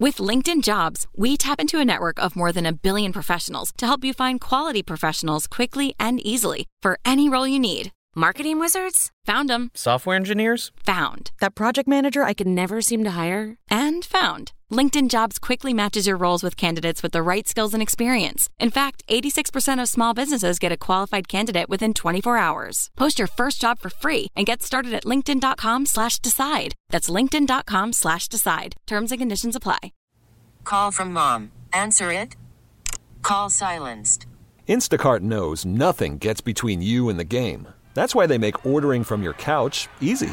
With LinkedIn Jobs, we tap into a network of more than 1 billion professionals to help you find quality professionals quickly and easily for any role you need. Marketing wizards? Found them. Software engineers? Found. That project manager I could never seem to hire? And found. LinkedIn Jobs quickly matches your roles with candidates with the right skills and experience. In fact, 86% of small businesses get a qualified candidate within 24 hours. Post your first job for free and get started at linkedin.com/decide. That's linkedin.com/decide. Terms and conditions apply. Call from mom. Answer it. Call silenced. Instacart knows nothing gets between you and the game. That's why they make ordering from your couch easy.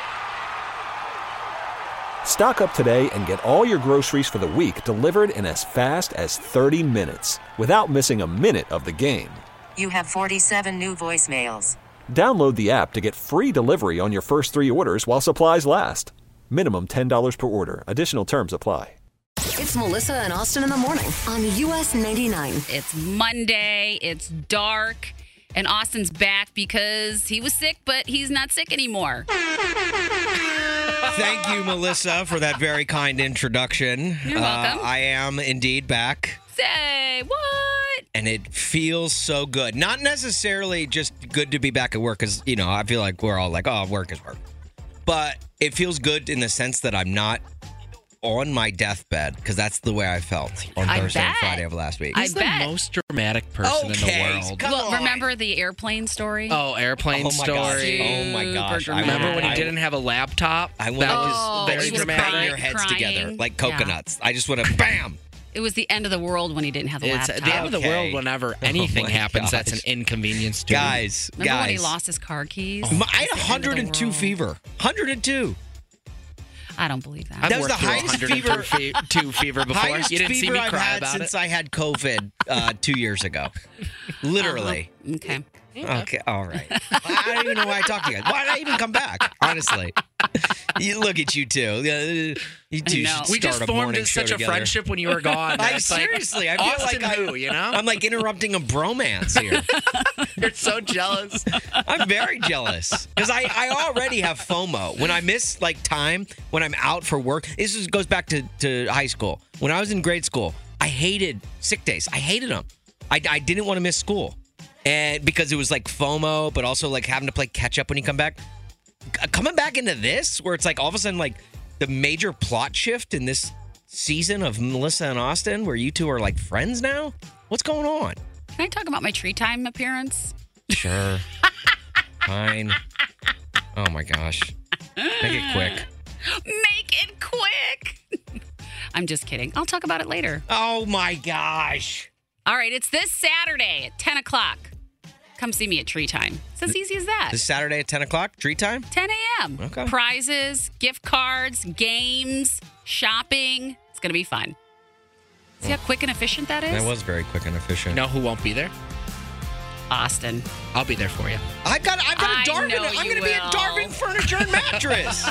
Stock up today and get all your groceries for the week delivered in as fast as 30 minutes without missing a minute of the game. You have 47 new voicemails. Download the app to get free delivery on your first 3 orders while supplies last. Minimum $10 per order. Additional terms apply. It's Melissa and Austin in the morning on US 99. It's Monday. It's dark. And Austin's back because he was sick, but he's not sick anymore. Thank you, Melissa, for that very kind introduction. You're welcome. I am indeed back. Say what? And it feels so good. Not necessarily just good to be back at work because, I feel like we're all like, oh, work is work. But it feels good in the sense that I'm not on my deathbed because that's the way I felt on Thursday and Friday of last week. He's the most dramatic person in the world. Well, remember the airplane story? Oh, airplane story. Oh my gosh. Remember when he didn't have a laptop? I That was very he was dramatic. bang your heads crying. together like coconuts. I just want to bam. It was the end of the world when he didn't have the It's laptop. the end of the world whenever anything my happens that's gosh. an inconvenience to Guys, Remember when he lost his car keys? I had It's the end of the 102 world. fever. 102. I don't believe that. I've That was worked the through highest 102 fever before. Highest You didn't see fever me I've cry had about since it. I had COVID 2 years ago. Literally. Okay. Okay, all right. I don't even know why I talked to you guys. Why did I even come back? Honestly. You look at you two. You two No. should We start just a formed morning show such a together. friendship when you were gone. That's like, Seriously, I feel Austin like who, you know? I'm like interrupting a bromance here. You're so jealous. I'm very jealous because I already have FOMO. When I miss time when I'm out for work, goes back to high school. When I was in grade school, I hated sick days. I hated them. I didn't want to miss school. And because it was like FOMO, but also like having to play catch up when you come back. Coming back into this, where it's like all of a sudden like the major plot shift in this season of Melissa and Austin, where you two are like friends now. What's going on? Can I talk about my tree time appearance? Sure. Fine. Oh my gosh. Make it quick. Make it quick. I'm just kidding. I'll talk about it later. Oh my gosh. All right, it's this Saturday at 10 o'clock. Come see me at Tree Time. It's as easy as that. This Saturday at 10 o'clock, tree time? 10 a.m. Okay. Prizes, gift cards, games, shopping. It's going to be fun. See how quick and efficient that is? That was very quick and efficient. You know who won't be there? Austin. I'll be there for you. I've got a I Darwin. know I'm you going to be at will. Darwin Furniture and Mattress.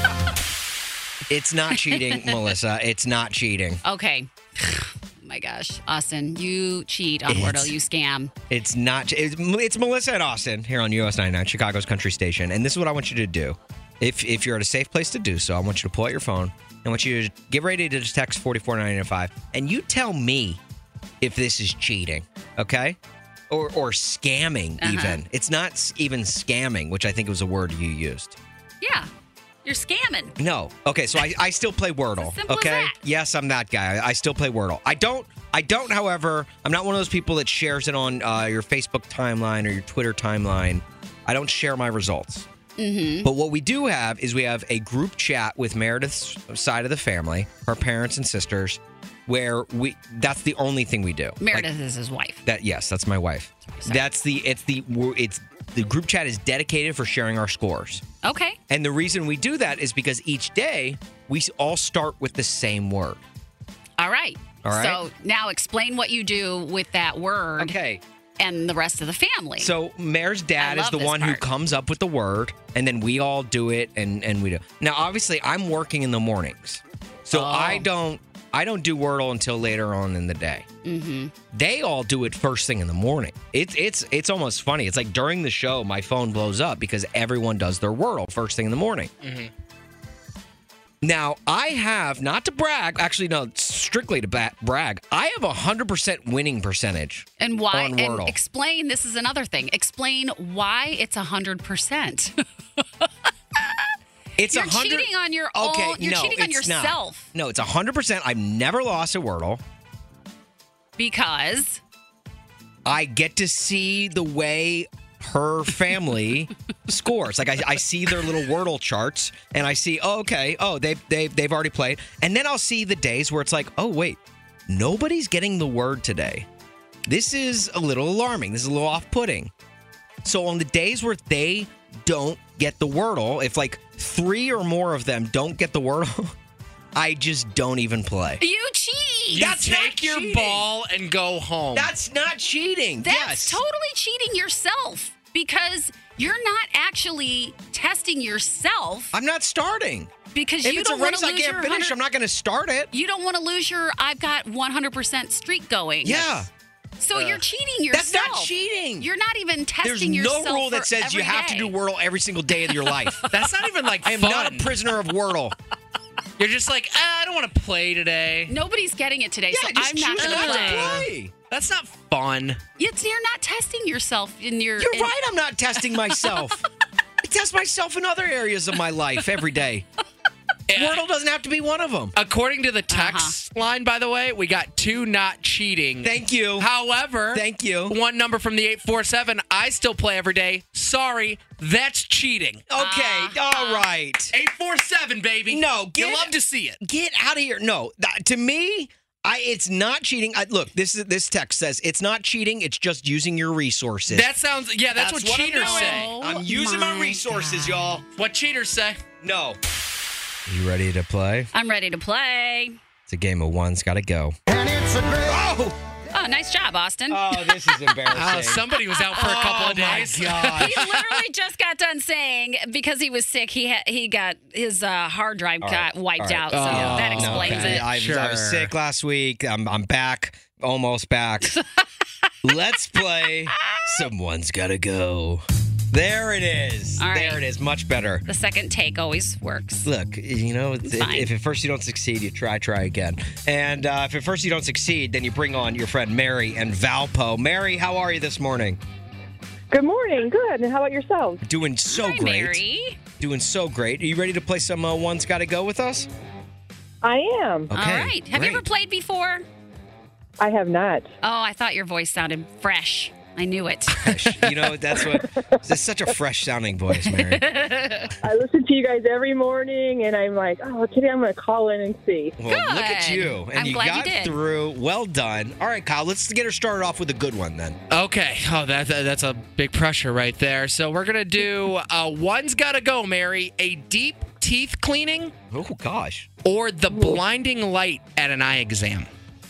It's not cheating, Melissa. It's not cheating. Okay. Oh my gosh. Austin, you cheat on Wordle. You scam. It's not. It's Melissa and Austin here on US 99, Chicago's country station. And this is what I want you to do. If you're at a safe place to do so, I want you to pull out your phone. I want you to get ready to text 44995. And you tell me if this is cheating, okay? Or scamming even. It's not even scamming, which I think was a word you used. Yeah. You're scamming. No. Okay, so I still play Wordle. simple as Okay? that. Yes, I'm that guy. I still play Wordle. I don't, however, I'm not one of those people that shares it on your Facebook timeline or your Twitter timeline. I don't share my results. Mm-hmm. But what we do have is we have a group chat with Meredith's side of the family, her parents and sisters, where that's the only thing we do. Meredith is his wife. Yes, that's my wife. The group chat is dedicated for sharing our scores. Okay. And the reason we do that is because each day we all start with the same word. All right. All right. So now explain what you do with that word. Okay. And the rest of the family. So Mare's dad I is love the this one who part. comes up with the word, and then we all do it, and we do. Now, obviously, I'm working in the mornings, so I don't do Wordle until later on in the day. Mm-hmm. They all do it first thing in the morning. It's almost funny. It's like during the show, my phone blows up because everyone does their Wordle first thing in the morning. Mm-hmm. Now, I have, not to brag, actually, no, strictly to brag, I have 100% winning percentage. And why? On Wordle. And explain, this is another thing. Explain why it's 100%. It's You're 100 cheating on your own. Okay, You're no, cheating on it's not. yourself. No, it's 100%. I've never lost a Wordle. Because I get to see the way her family scores. Like I see their little Wordle charts, and I see, they've already played, and then I'll see the days where it's like, oh wait, nobody's getting the word today. This is a little alarming. This is a little off-putting. So on the days where they don't get the Wordle, if like 3 or more of them don't get the Wordle, I just don't even play. you cheat. You take your ball and go home. That's not cheating. That's totally cheating yourself because you're not actually testing yourself. I'm not starting. Because If you it's a don't want race to I lose can't your finish, 100 I'm not going to start it. You don't want to lose your I've got 100% streak going. Yeah. So you're cheating yourself. That's not cheating. You're not even testing There's yourself. no rule that for says you every have to day. do Wordle every single day of your life. That's not even like I am fun. not a prisoner of Wordle. You're just like, I don't want to play today. Nobody's getting it today, so just I'm not choose going to not play. play. That's not fun. You're not testing yourself in your. You're right, I'm not testing myself. I test myself in other areas of my life every day. Wordle doesn't have to be one of them. According to the text line, by the way, we got 2 not cheating. Thank you. However, Thank you. one number from the 847, I still play every day. Sorry, that's cheating. Okay, all right. 847, baby. No, you love to see it. Get out of here. No, to me, it's not cheating. Look, this text says it's not cheating. It's just using your resources. That sounds, that's what I'm cheaters doing. say. I'm using my resources, y'all. What cheaters say. No. You ready to play? I'm ready to play. It's a game of one's got to go. Oh, nice job, Austin. Oh, this is embarrassing. Somebody was out for a couple of days. He literally just got done saying because he was sick, he got his hard drive got wiped out. So that explains it. I was sick last week. I'm back, almost back. Let's play Someone's Gotta Go. There it is. All right. There it is. Much better. The second take always works. Look, if at first you don't succeed, you try again. And if at first you don't succeed, then you bring on your friend Mary and Valpo. Mary, how are you this morning? Good morning. Good. And how about yourself? Doing so Hi, great. Mary. Doing so great. Are you ready to play some One's Gotta Go with us? I am. Okay. All right. Have you ever played before? I have not. Oh, I thought your voice sounded fresh. I knew it. You know, that's such a fresh sounding voice, Mary. I listen to you guys every morning, and I'm like, oh, today I'm going to call in and see. Well, look at you. And I'm you glad you got did. through. Well done. All right, Kyle, let's get her started off with a good one then. Okay. Oh, that's a big pressure right there. So we're going to do One's Gotta Go, Mary. A deep teeth cleaning Oh, gosh. or the blinding light at an eye exam.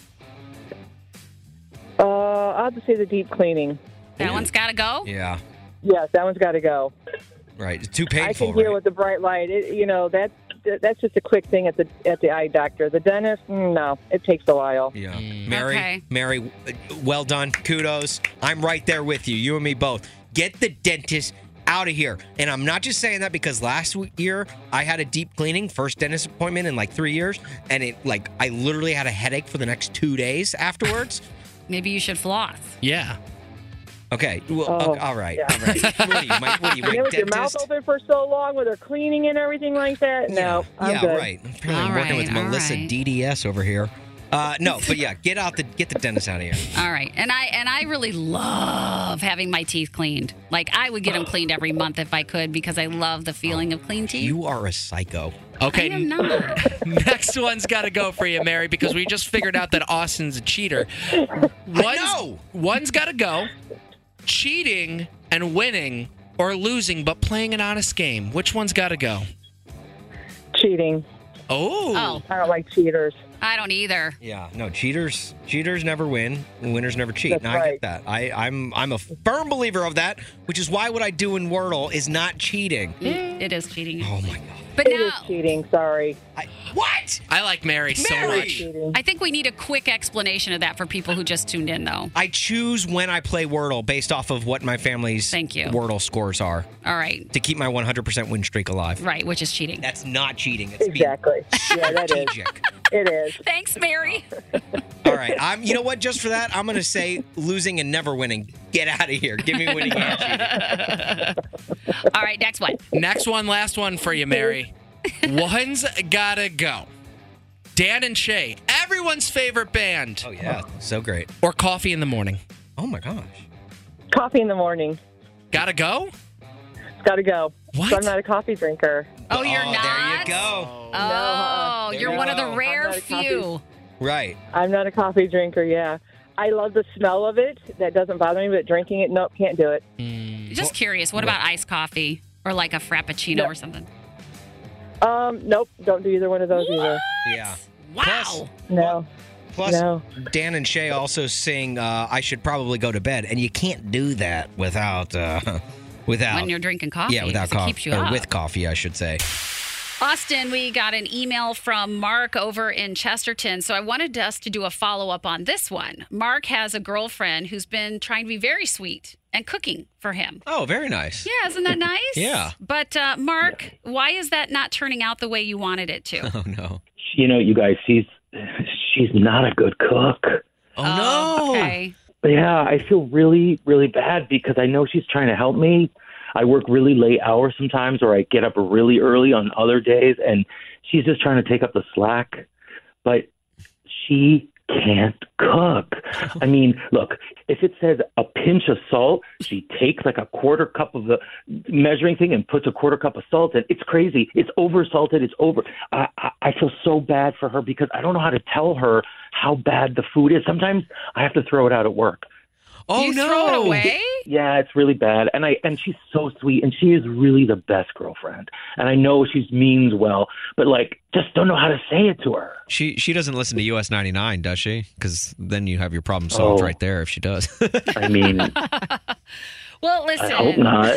I'll just say the deep cleaning. That one's got to go? Yeah. Yes, that one's got to go. Right. It's too I painful, can deal right? with the bright light. That's just a quick thing at the eye doctor. The dentist, no, it takes a while. Yeah. Okay. Mary, well done. Kudos. I'm right there with you. You and me both. Get the dentist out of here. And I'm not just saying that because last year I had a deep cleaning, first dentist appointment in like 3 years, and I literally had a headache for the next 2 days afterwards. Maybe you should floss. Yeah. Okay. Well, all right. yeah. All right. What are you, my With your mouth dentist? open for so long with her cleaning and everything like that? No, I'm yeah, good. right. Apparently I'm All working with right, all Melissa right. DDS over here. No, but yeah, get the dentist out of here. All right. And I really love having my teeth cleaned. Like, I would get them cleaned every month if I could because I love the feeling of clean teeth. You are a psycho. Okay. I am not. Next one's got to go for you, Mary, because we just figured out that Austin's a cheater. One's got to go. Cheating and winning or losing but playing an honest game. Which one's got to go? Cheating. Oh. Oh. I don't like cheaters. I don't either. Yeah, no, cheaters never win, and winners never cheat. That's Now, I right. get that. I'm a firm believer of that, which is why what I do in Wordle is not cheating. It is cheating. Oh my god. But It is now, cheating. Sorry. What? I like Mary so Mary! much. Cheating. I think we need a quick explanation of that for people who just tuned in, though. I choose when I play Wordle based off of what my family's Thank you. Wordle scores are All right. to keep my 100% win streak alive. Right, which is cheating. That's not cheating. It's Exactly. Yeah, that being is. strategic. It is. Thanks, Mary. All right. You know what? Just for that, I'm going to say losing and never winning. Get out of here. Give me winning and cheating. All right, next one. Next one, last one for you, Mary. One's gotta go. Dan and Shay, everyone's favorite band. Oh, yeah. So great. Or Coffee in the Morning. Oh, my gosh. Coffee in the morning. Gotta go? It's got to go. What? So I'm not a coffee drinker. Oh, you're not? There you go. Oh, There you're you one of the go. rare I'm not a coffee- few. Right. I'm not a coffee drinker, yeah. I love the smell of it. That doesn't bother me, but drinking it, nope, can't do it. Just curious, what about iced coffee or like a frappuccino or something? Nope, don't do either one of those either. Yeah. Wow. No. Plus, No. Dan and Shay also sing I Should Probably Go to Bed, and you can't do that without When you're drinking coffee. Yeah, without 'cause it coffee. keeps you Or up. with coffee, I should say. Austin, we got an email from Mark over in Chesterton, so I wanted us to do a follow-up on this one. Mark has a girlfriend who's been trying to be very sweet and cooking for him. Oh, very nice. Yeah, isn't that nice? Yeah. But, Mark, why is that not turning out the way you wanted it to? Oh, no. You know, you guys, she's not a good cook. Oh, no. Okay. Yeah, I feel really, really bad because I know she's trying to help me. I work really late hours sometimes, or I get up really early on other days, and she's just trying to take up the slack. But she can't cook. I mean, look, if it says a pinch of salt, she takes like a quarter cup of the measuring thing and puts a quarter cup of salt in. It's crazy. It's over salted. It's over. I feel so bad for her because I don't know how to tell her how bad the food is. Sometimes I have to throw it out at work. Oh, you no. throw it away? Yeah, it's really bad. And she's so sweet, and she is really the best girlfriend. And I know she means well, but like, just don't know how to say it to her. She doesn't listen to US 99, does she? Because then you have your problem solved Oh. right there if she does. I mean, Well, listen. I hope not.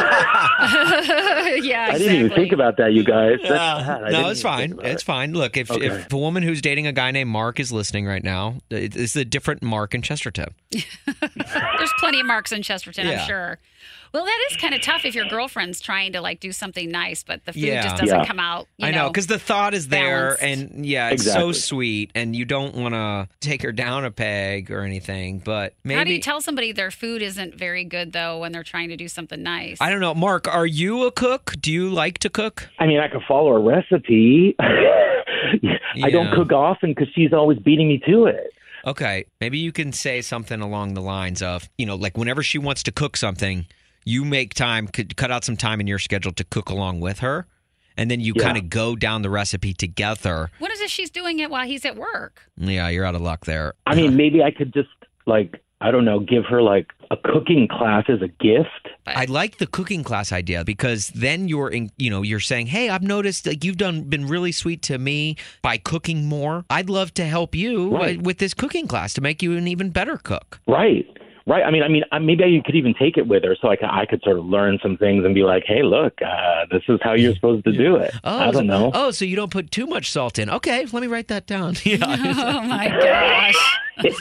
Yeah, I didn't even think about that, you guys. That's bad. I No, didn't it's even think fine. about It's it. fine. Look, if a woman who's dating a guy named Mark is listening right now, it's a different Mark in Chesterton. There's plenty of Marks in Chesterton, Yeah. I'm sure. Well, that is kind of tough if your girlfriend's trying to like do something nice, but the food Yeah. just doesn't Yeah. come out. I know, because the thought is there, balanced. and yeah, it's so Exactly. sweet, and you don't want to take her down a peg or anything, but maybe. How do you tell somebody their food isn't very good though when they're trying to do something nice? I don't know. Mark, are you a cook? Do you like to cook? I mean, I could follow a recipe. I don't Yeah. cook often because she's always beating me to it. Okay, maybe you can say something along the lines of, like whenever she wants to cook something, you make time, could cut out some time in your schedule to cook along with her, and then you Yeah. kind of go down the recipe together. What is it she's doing it while he's at work? Yeah, you're out of luck there. I mean, maybe I could just, like, I don't know, give her, like, a cooking class as a gift. I like the cooking class idea because then you're saying, hey, I've noticed like you've been really sweet to me by cooking more. I'd love to help you Right. with this cooking class to make you an even better cook. Right. I mean, maybe you could even take it with her so I could sort of learn some things and be like, hey, look, this is how you're supposed to do it. I don't know. Oh, so you don't put too much salt in. Okay, let me write that down. Yeah. Oh my gosh.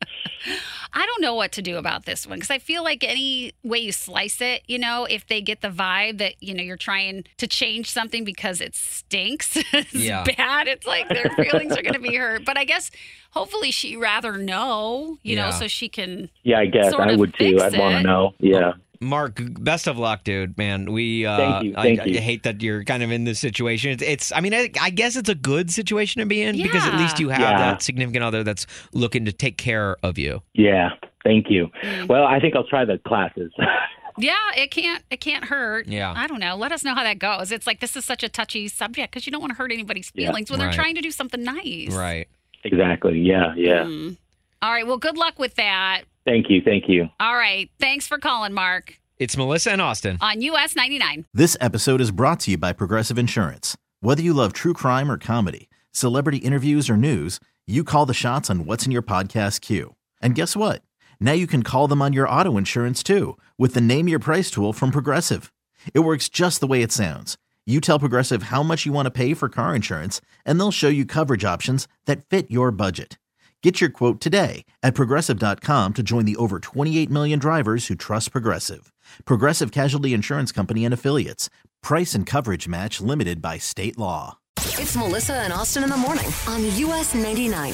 I don't know what to do about this one because I feel like any way you slice it, if they get the vibe that, you're trying to change something because it stinks, it's Yeah. bad, it's like their feelings are going to be hurt. But I guess hopefully she'd rather know, Yeah. so she can. Yeah, I guess sort I of would too. fix I'd want it. to know. Yeah. Mark, best of luck, dude, man. We Thank you. I hate that you're kind of in this situation. I guess it's a good situation to be in because at least you have Yeah. that significant other that's looking to take care of you. Yeah. Thank you. Well, I think I'll try the classes. Yeah, it can't hurt. Yeah. I don't know. Let us know how that goes. It's like this is such a touchy subject because you don't want to hurt anybody's Yeah. feelings when they're Right. trying to do something nice. Right. Exactly. Yeah. Yeah. All right. Well, good luck with that. Thank you. Thank you. All right. Thanks for calling, Mark. It's Melissa and Austin. On US 99. This episode is brought to you by Progressive Insurance. Whether you love true crime or comedy, Celebrity interviews or news, you call the shots on what's in your podcast queue. And guess what? Now you can call them on your auto insurance too with the Name Your Price tool from Progressive. It works just the way it sounds. You tell Progressive how much you want to pay for car insurance, and they'll show you coverage options that fit your budget. Get your quote today at Progressive.com to join the over 28 million drivers who trust Progressive. Progressive Casualty Insurance Company and Affiliates. Price and coverage match limited by state law. It's Melissa and Austin in the morning on US 99.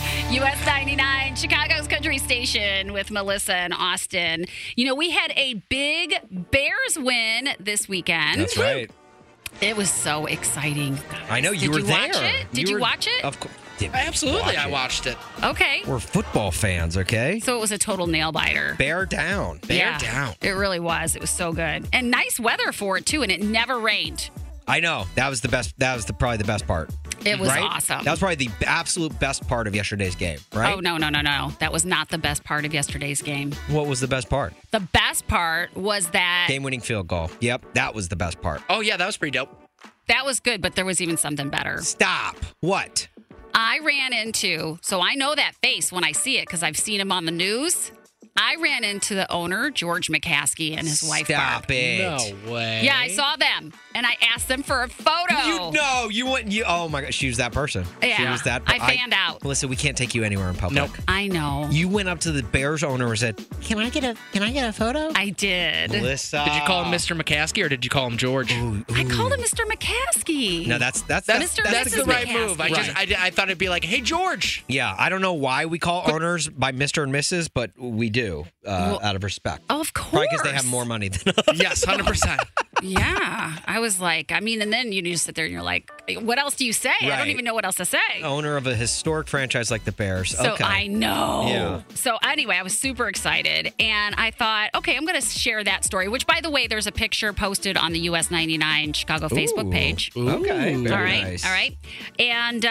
US 99, Chicago's country station with Melissa and Austin. You know, we had a big Bears win this weekend. That's right. It was so exciting. I know, you were there. Watch it? Did you watch it? Of course. Absolutely, I watched it. Okay. We're football fans, okay? So it was a total nail biter. Bear down. Bear down. It really was. It was so good. And nice weather for it, too, and it never rained. I know. That was the best. That was probably the best part. It was right? awesome. That was probably the absolute best part of yesterday's game, right? Oh, no. That was not the best part of yesterday's game. What was the best part? The best part was that... Game-winning field goal. Yep, that was the best part. Oh, yeah, that was pretty dope. That was good, but there was even something better. Stop. What? I ran into... So I know that face when I see it because I've seen him on the news. I ran into the owner, George McCaskey, and his wife, Barb. Stop it. No way. Yeah, I saw them, and I asked them for a photo. You went. Oh my God, she was that person. Yeah, she was that. I fanned out. Melissa, we can't take you anywhere in public. Nope. I know. You went up to the Bears owner and said, "Can I get a photo?" I did. Melissa, Did you call him Mr. McCaskey or did you call him George? I called him Mr. McCaskey. No, that's That's Mrs. the right McCaskey. move. I thought it'd be like, hey, George. Yeah, I don't know why we call owners by Mr. and Mrs., but we do out of respect. Oh, of course. Probably because they have more money than us. Yes, 100%. Yeah. I was like, and then you just sit there and you're like, what else do you say? I don't Right. even know what else to say. Owner of a historic franchise like the Bears. So okay. I know. Yeah. So anyway, I was super excited. And I thought, okay, I'm going to share that story, which, by the way, there's a picture posted on the US 99 Chicago Facebook page. Okay. Very All right. nice. All right. And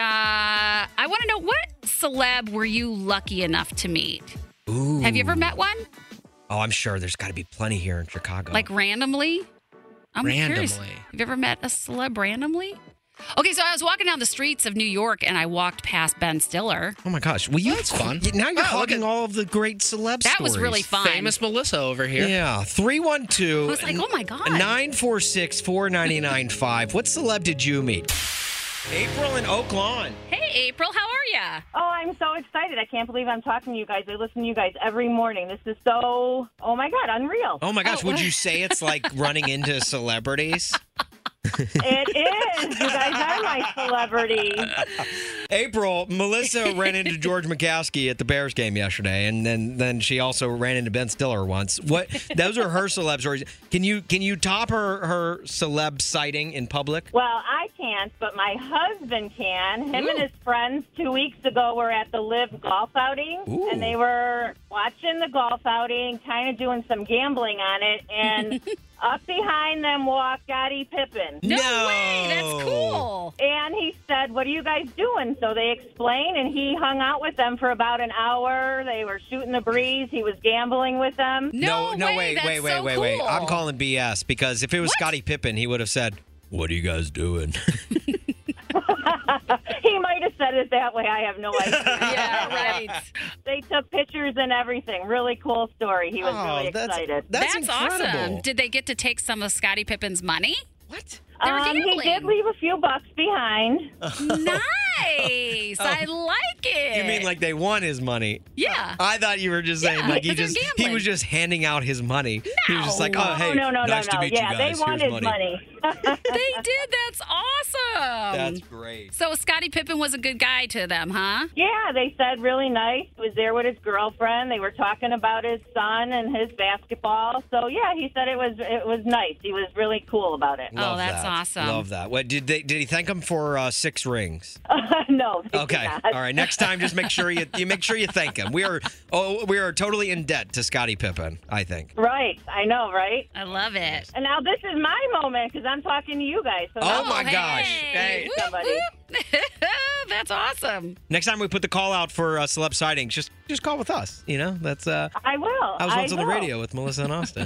I want to know, what celeb were you lucky enough to meet? Ooh. Have you ever met one? Oh, I'm sure there's got to be plenty here in Chicago. Like randomly? I'm curious. Randomly. Have you ever met a celeb randomly? Okay, so I was walking down the streets of New York and I walked past Ben Stiller. Oh my gosh. Well, That's fun. Now you're Wow, hogging all of the great celeb That stories. was really fun. Famous Melissa over here. Yeah. 312. I was like, oh my God. 946-4995. What celeb did you meet? April in Oak Lawn. Hey, April, how are ya? Oh, I'm so excited. I can't believe I'm talking to you guys. I listen to you guys every morning. This is so, oh my God, unreal. Oh my gosh. Would you say it's like running into celebrities? It is. You guys are my celebrity. April, Melissa ran into George McCaskey at the Bears game yesterday, and then she also ran into Ben Stiller once. Those are her celeb stories. Can you top her celeb sighting in public? Well, I can't, but my husband can. Him and his friends 2 weeks ago were at the Live golf outing, and they were watching the golf outing, kind of doing some gambling on it, and up behind them walked Scottie Pippen. No way, that's cool. And he said, what are you guys doing? So they explained, and he hung out with them for about an hour. They were shooting the breeze. He was gambling with them. No way, wait. Cool. I'm calling BS because if it was Scottie Pippen, he would have said, "What are you guys doing?" He might have said it that way. I have no idea. Yeah, right. They took pictures and everything. Really cool story. He was really excited. That's incredible. awesome. Did they get to take some of Scottie Pippen's money? What? They were He gambling. did leave a few bucks behind. Nice. I like it. You mean like they won his money? Yeah. I thought you were just saying like he 'cause they're he gambling. was just handing out his money. He was just like, oh hey, no, nice to meet yeah, you guys. they won Here's his money. They did. That's awesome. That's great. So Scottie Pippen was a good guy to them, huh? Yeah, they said really nice. He was there with his girlfriend. They were talking about his son and his basketball. So yeah, he said it was nice. He was really cool about it. Love that's that. awesome. Love that. What did he thank him for 6 rings? No. they did Okay. not. All right. Next time, just make sure you thank him. We are totally in debt to Scottie Pippen, I think. Right. I know, right? I love it. And now this is my moment because I'm talking to you guys. So Oh now my gosh. Hey. Whoop, somebody. whoop. That's awesome. Next time we put the call out for celeb sightings, just call with us. You know, that's I will. I was once on the will. radio with Melissa and Austin.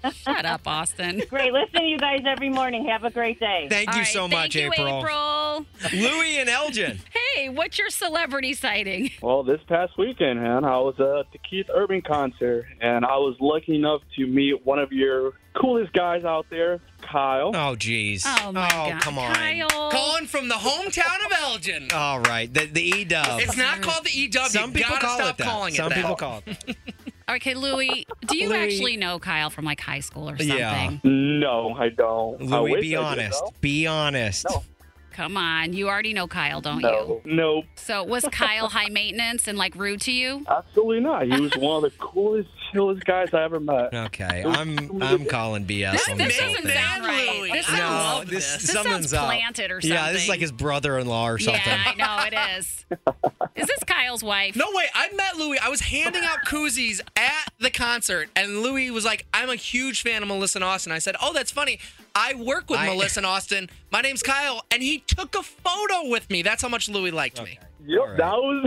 Shut up, Austin. Great. Listen to you guys every morning. Have a great day. Thank you so much, Thank you, April. Louie and Elgin. Hey, what's your celebrity sighting? Well, this past weekend, man, I was at the Keith Urban concert, and I was lucky enough to meet one of your coolest guys out there, Kyle. Oh, geez. Oh, my God. Come on. Kyle. Calling from the hometown of Elgin. All right. The E-dub. It's not called the EW. Some You people gotta call stop it that. calling Some it that. people call it. Okay, Louie, do you Louie. actually know Kyle from like high school or something? Yeah. No, I don't. I Louie, wish be I did, honest. though. Be honest. No. Come on, you already know Kyle, don't No. you? Nope. So was Kyle high maintenance and like rude to you? Absolutely not. He was one of the coolest, chillest guys I ever met. Okay, I'm calling BS on This this whole doesn't thing. sound right. This No, sounds, this this something's sounds up. planted or something. Yeah, this is like his brother-in-law or something. Yeah, I know it is. Is this Kyle's wife? No way. I met Louie. I was handing out koozies at the concert, and Louie was like, I'm a huge fan of Melissa and Austin. I said, oh, that's funny. I work with Melissa and Austin. My name's Kyle. And he took a photo with me. That's how much Louie liked me. Yep, right. that was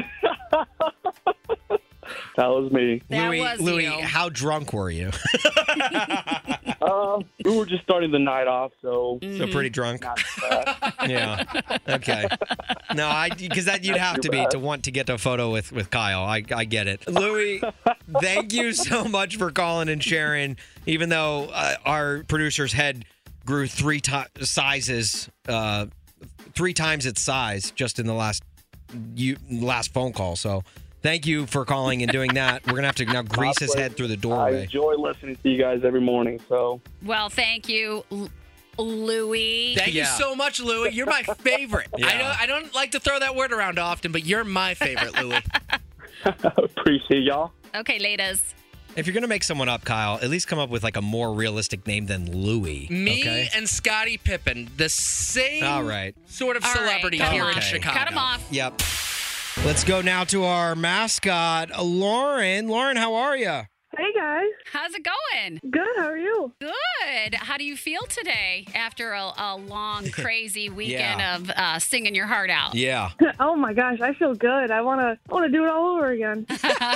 that was me. Louie, how drunk were you? We were just starting the night off, so So pretty drunk. not bad. Yeah. Okay. No, because that you'd have to be to want to get a photo with Kyle. I get it. Louie, thank you so much for calling and sharing. Even though our producer's head grew three times its size just in the last phone call. So thank you for calling and doing that. We're gonna have to now grease his head through the I doorway. enjoy listening to you guys every morning. So Well, thank you, Louie. Thank you so much, Louie. You're my favorite. Yeah. I don't like to throw that word around often, but you're my favorite, Louie. appreciate y'all. Okay, ladies. If you're gonna make someone up, Kyle, at least come up with like a more realistic name than Louie. Me okay? and Scottie Pippen, the same All right. sort of All right, celebrity cut 'em here in off. Chicago. Cut him off. Yep. Let's go now to our mascot, Lauren. Lauren, how are you? Hey, guys. How's it going? Good. How are you? Good. How do you feel today after a long, crazy weekend Yeah. of singing your heart out? Yeah. Oh my gosh, I feel good. I wanna do it all over again.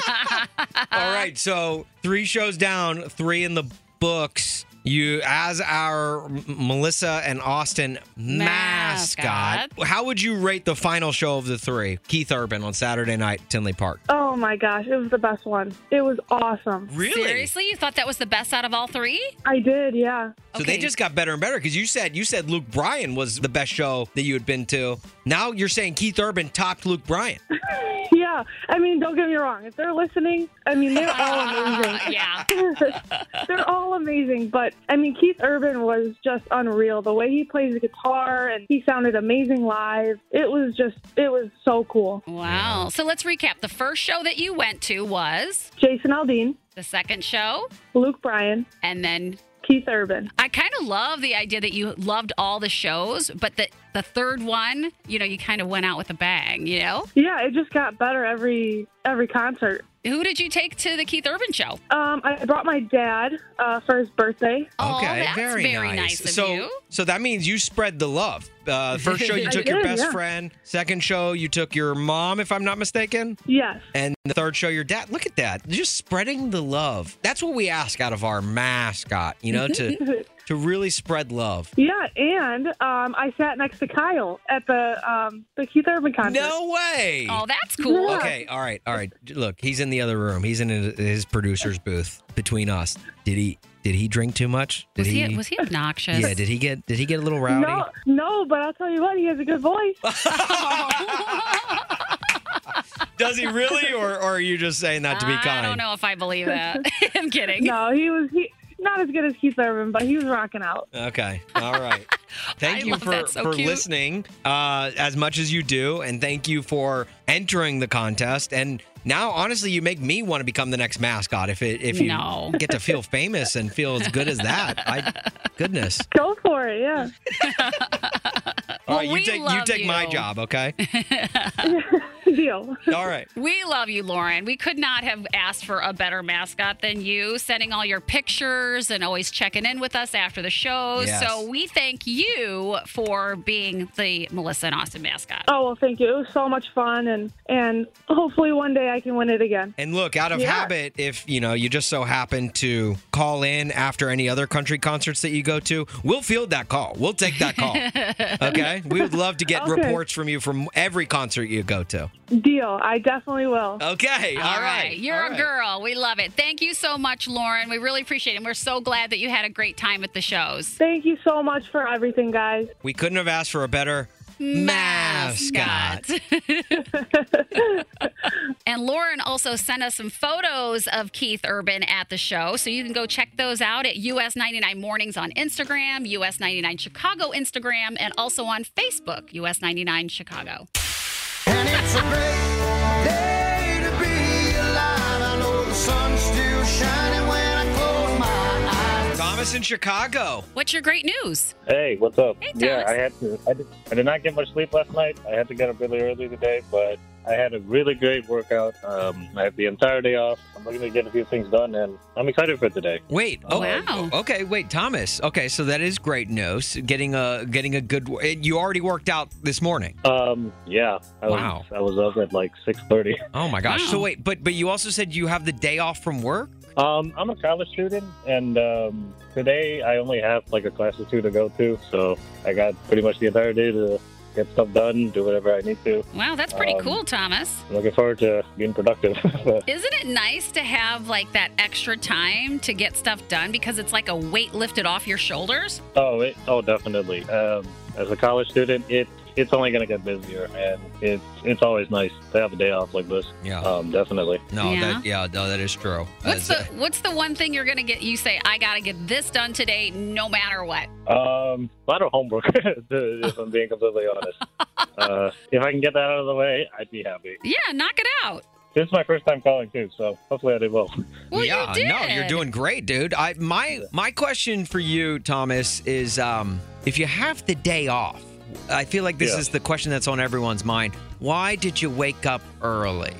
All right. So 3 shows down, 3 in the books. You, as our Melissa and Austin mascot, how would you rate the final show of the 3? Keith Urban on Saturday night, Tinley Park. Oh my gosh, it was the best one. It was awesome. Really? Seriously? You thought that was the best out of all 3? I did, yeah. So they just got better and better because you said Luke Bryan was the best show that you had been to. Now you're saying Keith Urban topped Luke Bryan. Yeah, I mean, don't get me wrong. If they're listening, I mean, they're all amazing. Yeah. They're all amazing. But, I mean, Keith Urban was just unreal. The way he plays the guitar, and he sounded amazing live. It was so cool. Wow. So let's recap. The first show that you went to was Jason Aldean. The second show? Luke Bryan. And then Keith Urban. I kind of love the idea that you loved all the shows, but the third one, you kind of went out with a bang, Yeah, it just got better every concert. Who did you take to the Keith Urban show? I brought my dad for his birthday. Okay, that's very nice of so, you. So that means you spread the love. First show you I took your did, best yeah. friend. Second show you took your mom, if I'm not mistaken. Yes. And the third show your dad. Look at that, just spreading the love. That's what we ask out of our mascot, to really spread love. Yeah, and I sat next to Kyle at the Keith Urban concert. No way. Oh, that's cool. Yeah. Okay, all right. Look, he's in the other room. He's in his producer's booth between us. Did he drink too much? Was he obnoxious? Yeah. Did he get a little rowdy? No, but I'll tell you what, he has a good voice. Does he really, or are you just saying that to be kind? I don't know if I believe that. I'm kidding. No, he not as good as Keith Urban, but he was rocking out. Okay. All right. Thank you love that. So for cute. listening as much as you do, and thank you for entering the contest. And now, honestly, you make me want to become the next mascot if you No. get to feel famous and feel as good as that. Goodness. Go for it, yeah. All right, we you take love my you. job, okay? Deal. All right. We love you, Lauren. We could not have asked for a better mascot than you, sending all your pictures and always checking in with us after the show. Yes. So we thank you for being the Melissa and Austin mascot. Oh, well, thank you. It was so much fun, and hopefully one day I can win it again. And look, out of habit, if you just so happen to call in after any other country concerts that you go to, we'll field that call. We'll take that call. Okay? We would love to get reports from you from every concert you go to. Deal. I definitely will. Okay. All right. You're a girl. We love it. Thank you so much, Lauren. We really appreciate it. And we're so glad that you had a great time at the shows. Thank you so much for everything, guys. We couldn't have asked for a better mascot. And Lauren also sent us some photos of Keith Urban at the show, so you can go check those out at US 99 Mornings on Instagram, US 99 Chicago Instagram, and also on Facebook, US 99 Chicago. And it's a great day to be alive. I know the sun's still shining when I close my eyes. Thomas in Chicago. What's your great news? Hey, what's up? Hey, yeah, Thomas. I did not get much sleep last night. I had to get up really early today, but I had a really great workout. I had the entire day off. I'm looking to get a few things done, and I'm excited for today. Wait. Okay. Wait, Thomas. Okay, so that is great news. Getting a good. You already worked out this morning. Yeah. I was up at like 6:30. Oh my gosh. So wait, but you also said you have the day off from work? I'm a college student, and today I only have like a class or two to go to, so I got pretty much the entire day to get stuff done, do whatever I need to. Wow, that's pretty cool, Thomas. I'm looking forward to being productive. Isn't it nice to have like that extra time to get stuff done because it's like a weight lifted off your shoulders? Oh, definitely. As a college student, it's only going to get busier, and it's always nice to have a day off like this. Yeah. Definitely. That is true. What's the one thing you're going to get? You say, I got to get this done today, no matter what. A lot of homework, if I'm being completely honest. If I can get that out of the way, I'd be happy. Yeah, knock it out. This is my first time calling too, so hopefully I did well. Well, yeah, you did. No, you're doing great, dude. My question for you, Thomas, is if you have the day off, I feel like this is the question that's on everyone's mind. Why did you wake up early?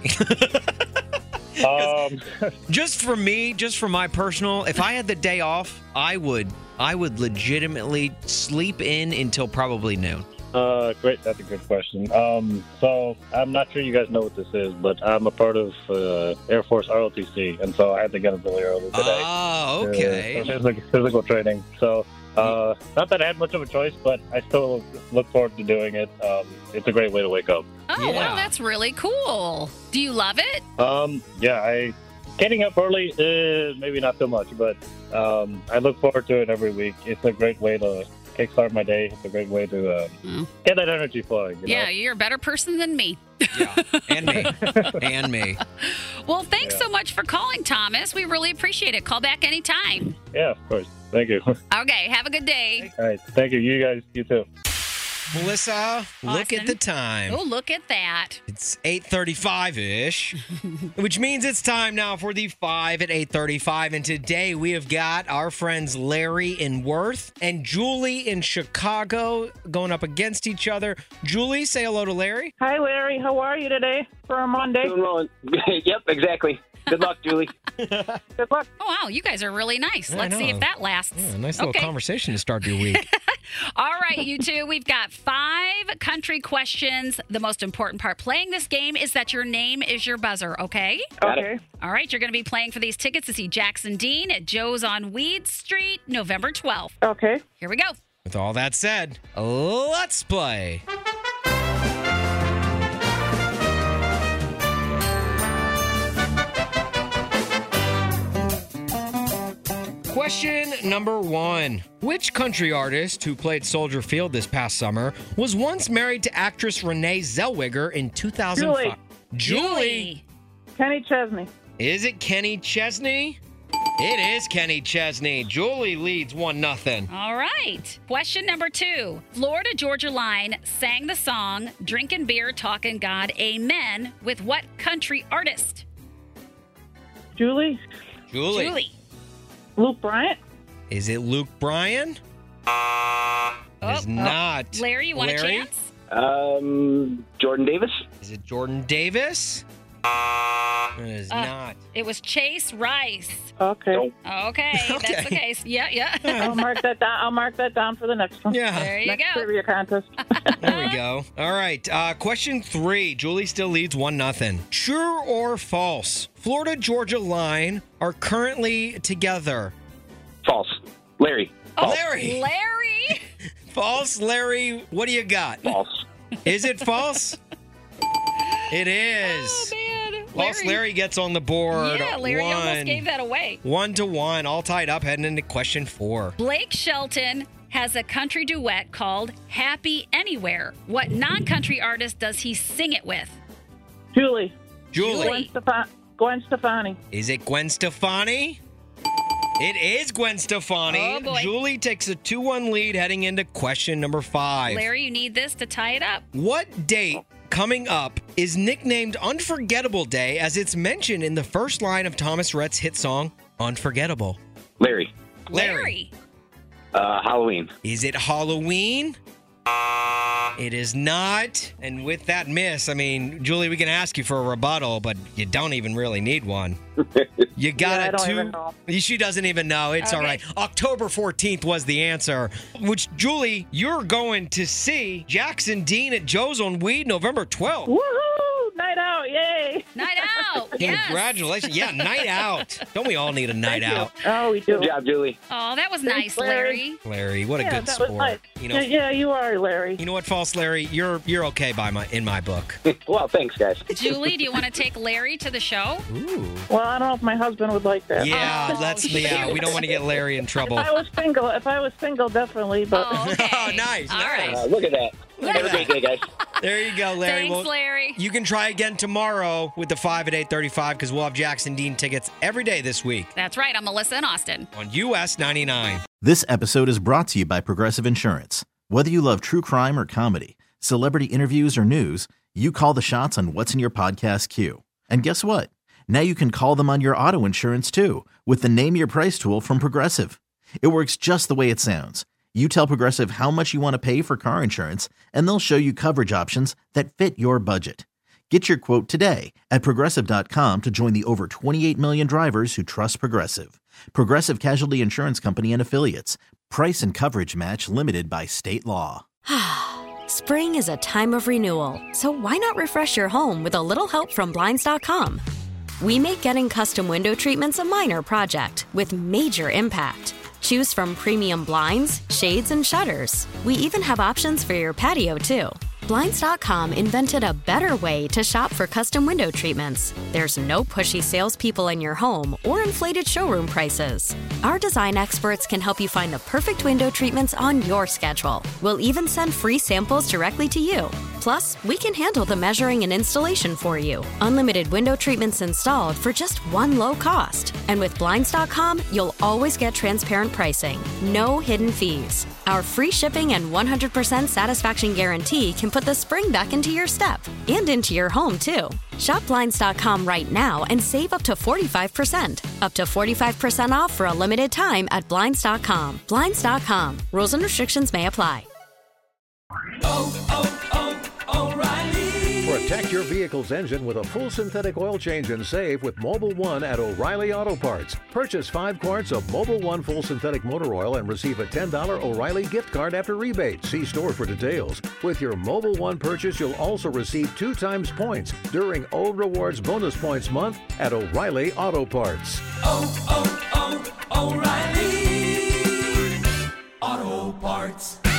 Just for me, just for my personal, if I had the day off, I would legitimately sleep in until probably noon. Great. That's a good question. So I'm not sure you guys know what this is, but I'm a part of Air Force ROTC, and so I had to get up really early today. Oh, okay. For physical training. So not that I had much of a choice, but I still look forward to doing it. It's a great way to wake up. Oh, wow, that's really cool. Do you love it? Getting up early, maybe not so much, but I look forward to it every week. It's a great way to kickstart my day. It's a great way to get that energy flowing. You know? You're a better person than me. Yeah, and me. Well, thanks so much for calling, Thomas. We really appreciate it. Call back anytime. Yeah, of course. Thank you. Okay, have a good day. All right, thank you. You guys, you too. Melissa, look at the time. Oh, look at that. It's 8:35-ish, which means it's time now for the 5 at 8:35. And today we have got our friends Larry in Worth and Julie in Chicago going up against each other. Julie, say hello to Larry. Hi, Larry. How are you today for a Monday? Doing well. Yep, exactly. Good luck, Julie. Good luck. Oh, wow, you guys are really nice. I Let's see know. if that lasts. Yeah, nice little conversation to start your week. All right, you two, we've got 5 country questions. The most important part playing this game is that your name is your buzzer, okay? Okay. All right, you're going to be playing for these tickets to see Jackson Dean at Joe's on Weed Street, November 12th. Okay. Here we go. With all that said, let's play. Question number 1. Which country artist who played Soldier Field this past summer was once married to actress Renee Zellweger in 2005? Julie. Kenny Chesney. Is it Kenny Chesney? It is Kenny Chesney. Julie leads 1-0. All right. Question number 2. Florida Georgia Line sang the song Drinking Beer, Talking God, Amen with what country artist? Julie. Julie. Luke Bryant. Is it Luke Bryan? It is not. Larry, you want a chance? Jordan Davis. Is it Jordan Davis? It is not. It was Chase Rice. Okay. Okay, that's the case. Yeah. I'll mark that down. I'll mark that down for the next one. Yeah. There you Next go. trivia contest. There we go. All right. Question 3. Julie still leads 1-0. True or false? Florida Georgia Line are currently together. False. Larry. False. Larry. Larry. False, Larry. What do you got? False. Is it false? It is. Oh, man. False, Larry gets on the board. Yeah, Larry almost gave that away. 1-1, all tied up, heading into question 4. Blake Shelton has a country duet called Happy Anywhere. What non-country artist does he sing it with? Julie. Gwen Stefani. Is it Gwen Stefani? It is Gwen Stefani. Oh, boy. Julie takes a 2-1 lead heading into question number 5. Larry, you need this to tie it up. What date coming up is nicknamed Unforgettable Day as it's mentioned in the first line of Thomas Rhett's hit song, Unforgettable? Larry. Halloween. Is it Halloween? It is not. And with that miss, I mean, Julie, we can ask you for a rebuttal, but you don't even really need one. You got I don't even know. She doesn't even know. It's all right. October 14th was the answer, which, Julie, you're going to see Jackson Dean at Joe's on Weed November 12th. Woohoo! Night out. Yay. Night out. Yes. Congratulations. Yeah, night out. Don't we all need a night out? Oh, we do. Good job, Julie. Oh, that was Thanks, nice, Larry. Larry, what a good that was sport. nice. You know, Yeah, you are, Larry. You know what, False Larry? You're okay in my book. Well, thanks, guys. Julie, do you want to take Larry to the show? Ooh. Well, I don't know if my husband would like that. Yeah, shoot. we don't want to get Larry in trouble. If I was single, definitely. But Oh, okay. Oh, nice. All right. Look at that. Have a great day, guys. There you go, Larry. Thanks, Larry. You can try again tomorrow with the 5 at 8:35 because we'll have Jackson Dean tickets every day this week That's right. I'm Melissa in Austin. on US 99. This episode is brought to you by Progressive Insurance. Whether you love true crime or comedy, celebrity interviews or news, you call the shots on what's in your podcast queue. And guess what? Now you can call them on your auto insurance too with the Name Your Price tool from Progressive. It works just the way it sounds. You tell Progressive how much you want to pay for car insurance, and they'll show you coverage options that fit your budget. Get your quote today at Progressive.com to join the over 28 million drivers who trust Progressive. Progressive Casualty Insurance Company and Affiliates. Price and coverage match limited by state law. Spring is a time of renewal, so why not refresh your home with a little help from Blinds.com? We make getting custom window treatments a minor project with major impact. Choose from premium blinds, shades, and shutters. We even have options for your patio, too. Blinds.com invented a better way to shop for custom window treatments. There's no pushy salespeople in your home or inflated showroom prices. Our design experts can help you find the perfect window treatments on your schedule. We'll even send free samples directly to you. Plus, we can handle the measuring and installation for you. Unlimited window treatments installed for just one low cost. And with Blinds.com, you'll always get transparent pricing. No hidden fees. Our free shipping and 100% satisfaction guarantee can put the spring back into your step and into your home, too. Shop Blinds.com right now and save up to 45%. Up to 45% off for a limited time at Blinds.com. Blinds.com. Rules and restrictions may apply. Protect your vehicle's engine with a full synthetic oil change and save with Mobile One at O'Reilly Auto Parts. Purchase 5 quarts of Mobile One full synthetic motor oil and receive a $10 O'Reilly gift card after rebate. See store for details. With your Mobile One purchase, you'll also receive 2 times points during O Rewards Bonus Points Month at O'Reilly Auto Parts. O'Reilly Auto Parts.